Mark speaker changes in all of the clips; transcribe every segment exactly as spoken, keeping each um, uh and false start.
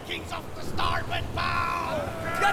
Speaker 1: Vikings off the starboard bow!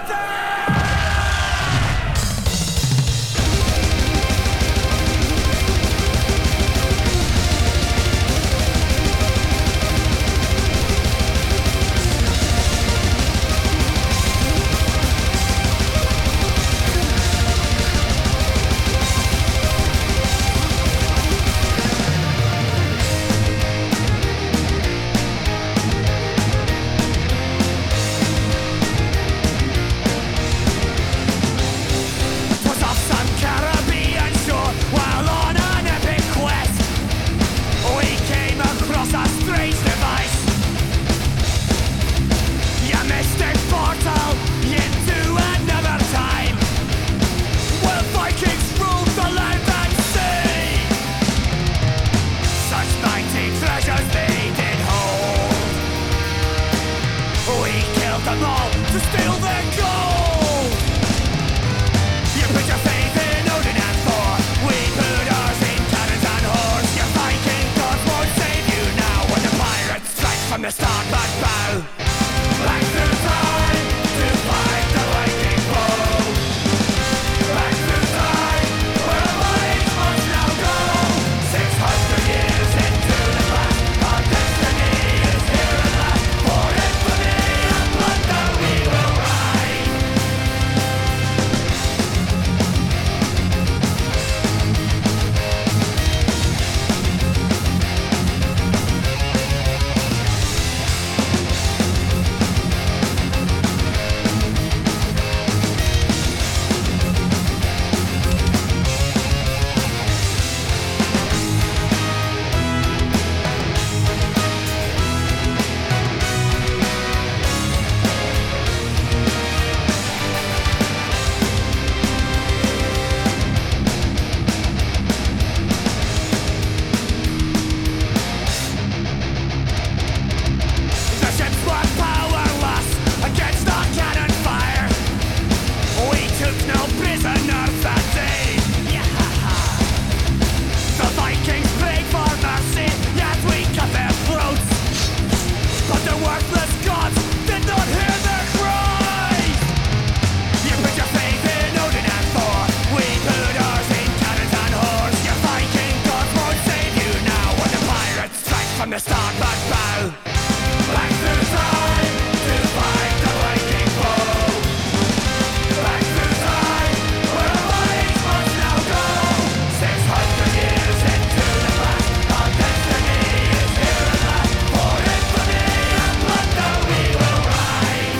Speaker 1: Them all to steal their gold. You put your faith in Odin and Thor. We put ours in cannons and whores. Your Viking gods won't save you now when the pirates strike from the starboard bow. Back through time to fight the Viking foe. Back through time where our bodies must now go. Six hundred years into the past, our destiny is here at last. For infamy and plunder we will ride. The ships were powerless against our cannon fire. We took no prisoners that day. The Vikings prayed for mercy as we cut their throats, but the worthless gods did not hear their cries. You put your faith in Odin and Thor. We put ours in cannons and whores. Your Viking gods won't save you now when the pirates strike from the starboard bow. Back through time to fight the Viking foe. Back through time where our bodies must now go. Six hundred years into the past, our destiny is here at last. For infamy and plunder we will ride.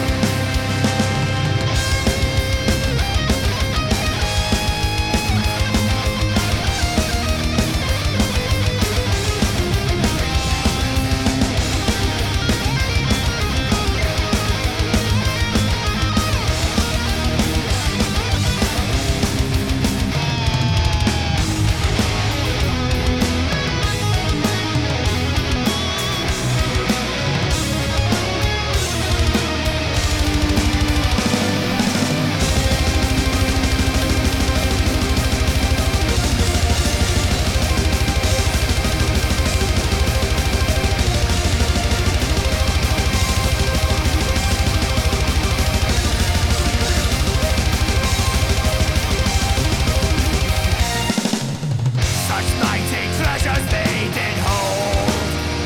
Speaker 1: Such mighty treasures they did hold.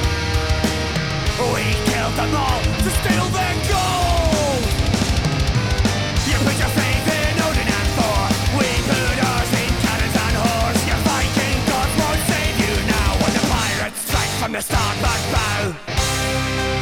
Speaker 1: We killed them all to steal their gold. You put your faith in Odin and Thor. We put ours in cannons and whores. Your Viking gods won't save you now when the pirates strike from the starboard bow.